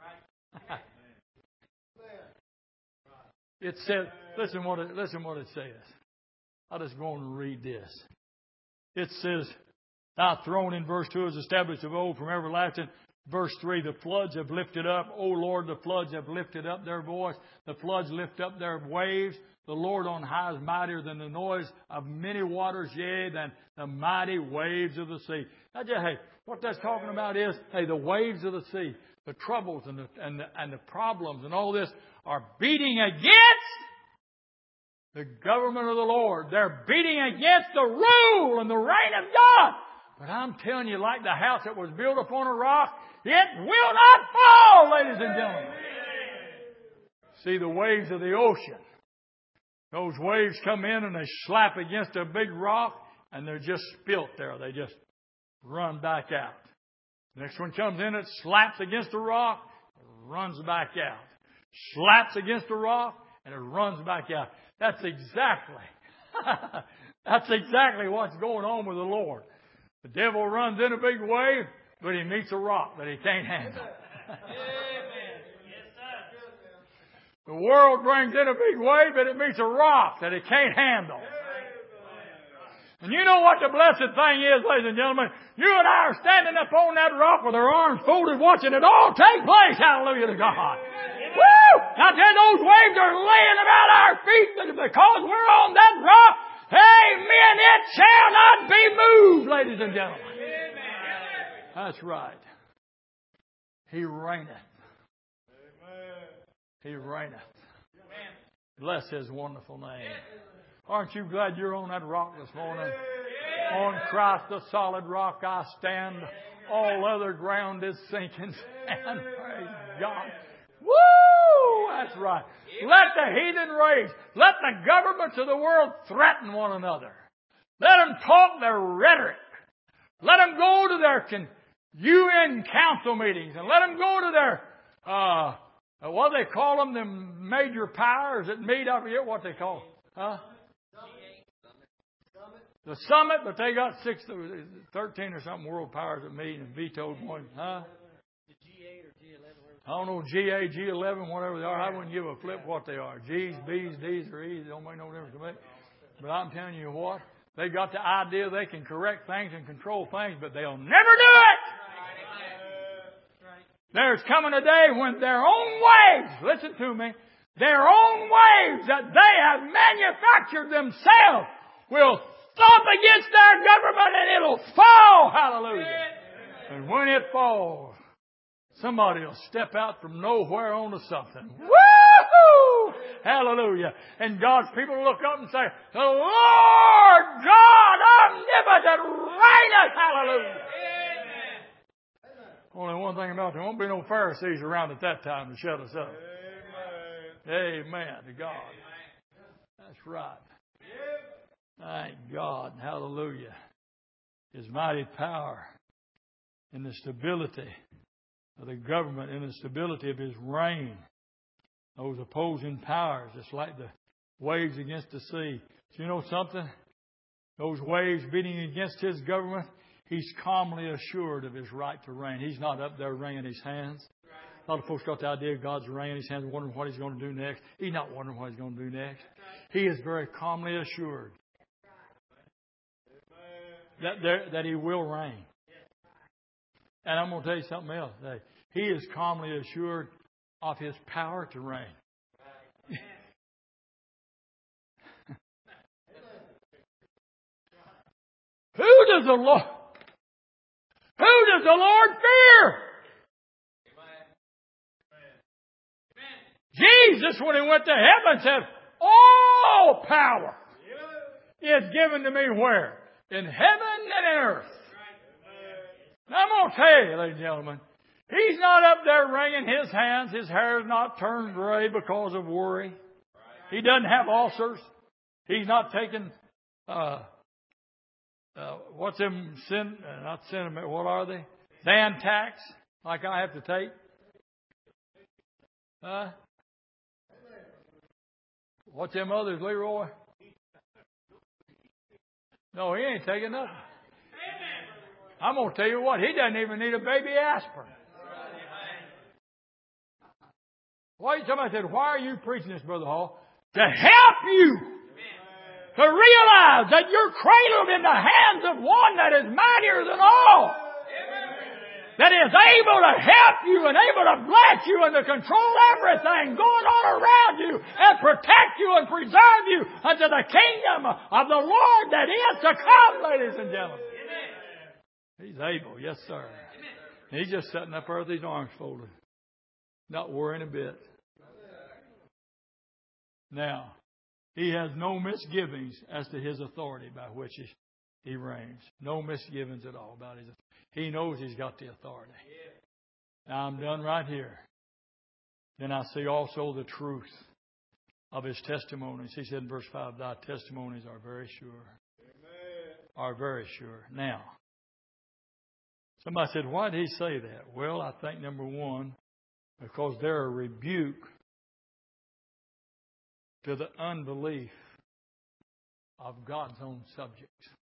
It says. Listen what it. Listen what it says. I'll just go on and read this. It says, "Thy throne," in verse two, "is established of old from everlasting." Verse three, "The floods have lifted up. O Lord, the floods have lifted up their voice. The floods lift up their waves. The Lord on high is mightier than the noise of many waters, yea, than the mighty waves of the sea." Now, just, hey, what that's talking about is, hey, the waves of the sea, the troubles and the, and the, and the problems and all this are beating against the government of the Lord. They're beating against the rule and the reign of God. But I'm telling you, like the house that was built upon a rock, it will not fall, ladies and gentlemen. See the waves of the ocean. Those waves come in and they slap against a big rock and they're just spilt there. They just run back out. The next one comes in, it slaps against the rock, runs back out. Slaps against the rock and it runs back out. That's exactly, that's exactly what's going on with the Lord. The devil runs in a big wave, but he meets a rock that he can't handle. The world brings in a big wave, but it meets a rock that it can't handle. And you know what the blessed thing is, ladies and gentlemen? You and I are standing up on that rock with our arms folded, watching it all take place. Hallelujah to God. Woo! Now, then those waves are laying about our feet because we're on that rock. Amen. It shall not be moved, ladies and gentlemen. That's right. He reigneth. He reigneth. Bless His wonderful name. Aren't you glad you're on that rock this morning? On Christ the solid rock I stand. All other ground is sinking sand. Praise God. Woo! That's right. Let the heathen rage. Let the governments of the world threaten one another. Let them talk their rhetoric. Let them go to their con- U N council meetings and let them go to their uh, Uh, what do they call them? Them major powers that meet. I forget what they call. Huh? The summit, but they got six, thirteen or something world powers that meet and vetoed one. Huh? The G eight or G eleven. I don't know, G eight, G eleven, whatever they are. I wouldn't give a flip what they are. G's, B's, D's, or E's. They don't make no difference to me. But I'm telling you what. They got the idea they can correct things and control things, but they'll never do it. There's coming a day when their own ways, listen to me, their own ways that they have manufactured themselves will thump against their government and it'll fall. Hallelujah. And when it falls, somebody will step out from nowhere onto something. Woo! Hallelujah. And God's people will look up and say, the Lord God omnipotent reigneth. Hallelujah. Only one thing about it, there won't be no Pharisees around at that time to shut us up. Amen. Amen to God. That's right. Thank God. Hallelujah. His mighty power and the stability of the government and the stability of His reign. Those opposing powers, it's like the waves against the sea. Do you know something? Those waves beating against His government, He's calmly assured of His right to reign. He's not up there wringing His hands. A lot of folks got the idea God's wringing His hands, wondering what He's going to do next. He's not wondering what He's going to do next. He is very calmly assured that, there, that He will reign. And I'm going to tell you something else today. He is calmly assured of His power to reign. Who does the Lord, who does the Lord fear? Jesus, when He went to heaven, said, all power is given to me where? In heaven and in earth. Now, I'm going to tell you, ladies and gentlemen, He's not up there wringing His hands. His hair is not turned gray because of worry. He doesn't have ulcers. He's not taking, uh, uh, what's them, sin, uh, not cinnamon, what are they? Zantac, like I have to take. Uh, what's them others, Leroy? No, he ain't taking nothing. I'm going to tell you what, he doesn't even need a baby aspirin. Why somebody said, why are you preaching this, Brother Hall? To help you to realize that you're cradled in the hands of one that is mightier than all. That is able to help you and able to bless you and to control everything going on around you and protect you and preserve you unto the kingdom of the Lord that is to come, ladies and gentlemen. He's able, yes sir. And He's just sitting up there with His arms folded, not worrying a bit. Now, He has no misgivings as to His authority by which He, he reigns. No misgivings at all about His authority. He knows He's got the authority. Now I'm done right here. Then I see also the truth of His testimonies. He said in verse five, thy testimonies are very sure. Amen. Are very sure. Now, somebody said, why did He say that? Well, I think number one, because they're a rebuke to the unbelief of God's own subjects.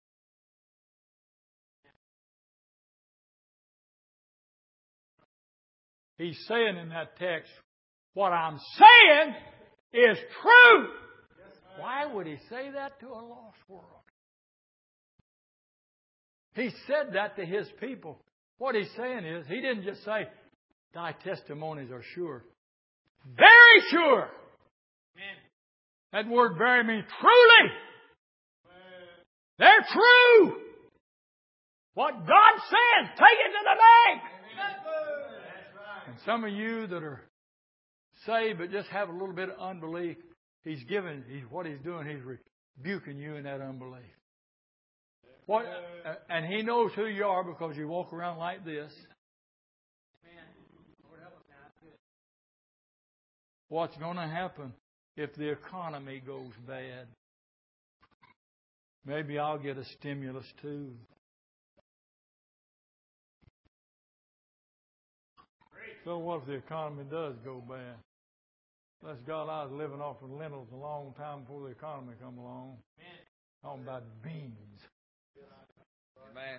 He's saying in that text, what I'm saying is true. Why would He say that to a lost world? He said that to His people. What He's saying is, He didn't just say, thy testimonies are sure. Very sure. Amen. That word very means truly. Amen. They're true. What God says, take it to the bank. And some of you that are saved but just have a little bit of unbelief, He's giving, he's, what He's doing, He's rebuking you in that unbelief. What, and He knows who you are because you walk around like this. What's going to happen if the economy goes bad? Maybe I'll get a stimulus too. So what if the economy does go bad? Bless God, I was living off of lentils a long time before the economy come along. Talking about beans. Amen.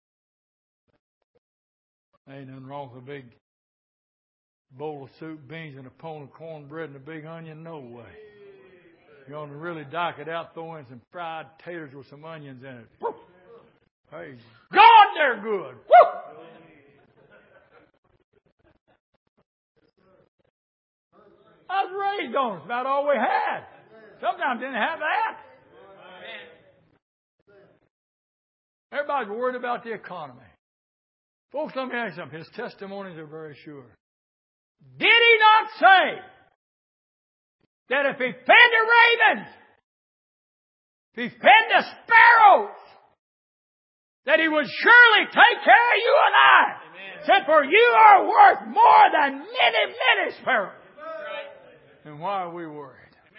Ain't nothing wrong with a big bowl of soup, beans, and a pound of cornbread and a big onion. No way. You want to really dock it out, throw in some fried taters with some onions in it. Woo! Praise God, they're good. Woo! I was raised on it. It's about all we had. Sometimes didn't have that. Everybody's worried about the economy. Folks, let me ask you something. His testimonies are very sure. Did he not say that if he fed the ravens, if he fed the sparrows, that he would surely take care of you and I? Amen. Said, for you are worth more than many, many sparrows. Right. And why are we worried?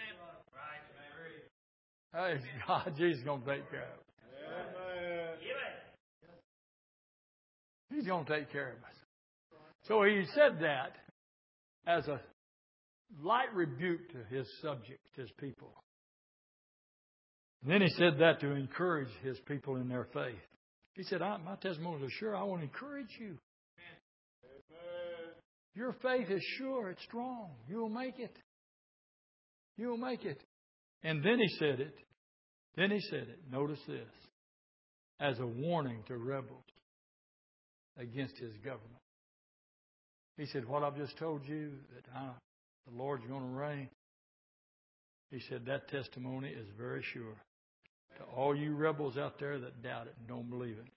Amen. Hey, God, Jesus is going to take care of us. He's going to take care of us. So he said that as a light rebuke to his subjects, his people. And then he said that to encourage his people in their faith. He said, I, my testimony is sure. I want to encourage you. Amen. Your faith is sure. It's strong. You'll make it. You'll make it. And then he said it. Then he said it. Notice this. As a warning to rebels against his government. He said, what I've just told you, that I, the Lord's going to reign. He said, that testimony is very sure. To all you rebels out there that doubt it and don't believe it.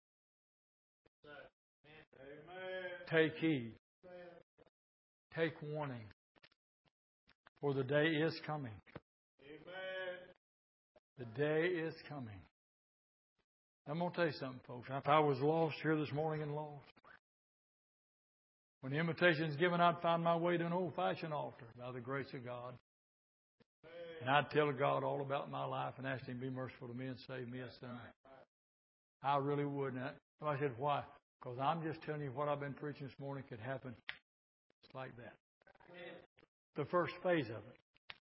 Amen. Take heed. Take warning. For the day is coming. Amen. The day is coming. I'm going to tell you something, folks. If I was lost here this morning and lost, when the invitation is given, I'd find my way to an old-fashioned altar by the grace of God. And I'd tell God all about my life and ask Him to be merciful to me and save me a sinner. I really would. And somebody said, why? Because I'm just telling you what I've been preaching this morning could happen just like that. The first phase of it.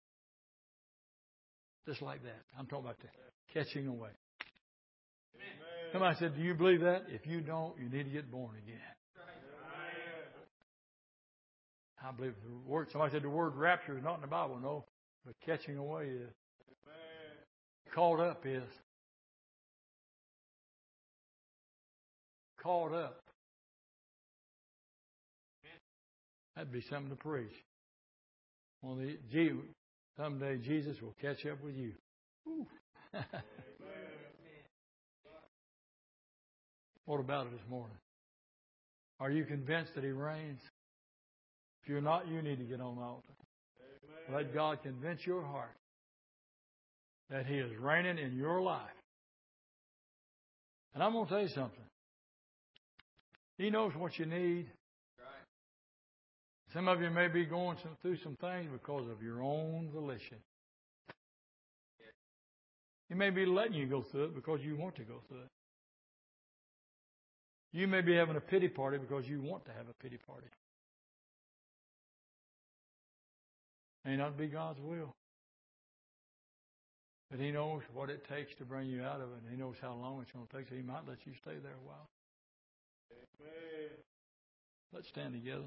Just like that. I'm talking about the catching away. Somebody said, do you believe that? If you don't, you need to get born again. I believe the word. Somebody said the word rapture is not in the Bible. No, but catching away is. Caught up is. Caught up. That'd be something to preach. Well, the, someday Jesus will catch up with you. What about it this morning? Are you convinced that He reigns? If you're not, you need to get on the altar. Amen. Let God convince your heart that He is reigning in your life. And I'm going to tell you something. He knows what you need. Some of you may be going some, through some things because of your own volition. He may be letting you go through it because you want to go through it. You may be having a pity party because you want to have a pity party. May not be God's will. But He knows what it takes to bring you out of it. And He knows how long it's going to take. So He might let you stay there a while. Amen. Let's stand together.